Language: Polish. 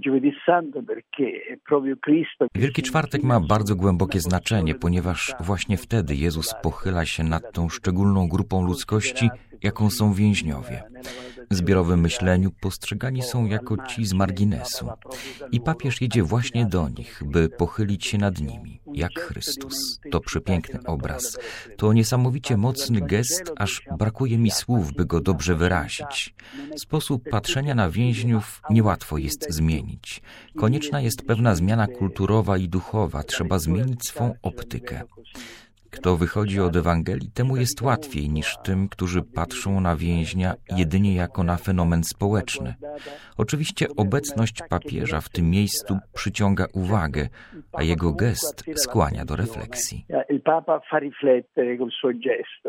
Wielki Czwartek ma bardzo głębokie znaczenie, ponieważ właśnie wtedy Jezus pochyla się nad tą szczególną grupą ludzkości, jaką są więźniowie. W zbiorowym myśleniu postrzegani są jako ci z marginesu. I papież jedzie właśnie do nich, by pochylić się nad nimi, jak Chrystus. To przepiękny obraz. To niesamowicie mocny gest, aż brakuje mi słów, by go dobrze wyrazić. Sposób patrzenia na więźniów niełatwo jest zmienić. Konieczna jest pewna zmiana kulturowa i duchowa. Trzeba zmienić swą optykę. Kto wychodzi od Ewangelii, temu jest łatwiej niż tym, którzy patrzą na więźnia jedynie jako na fenomen społeczny. Oczywiście obecność papieża w tym miejscu przyciąga uwagę, a jego gest skłania do refleksji.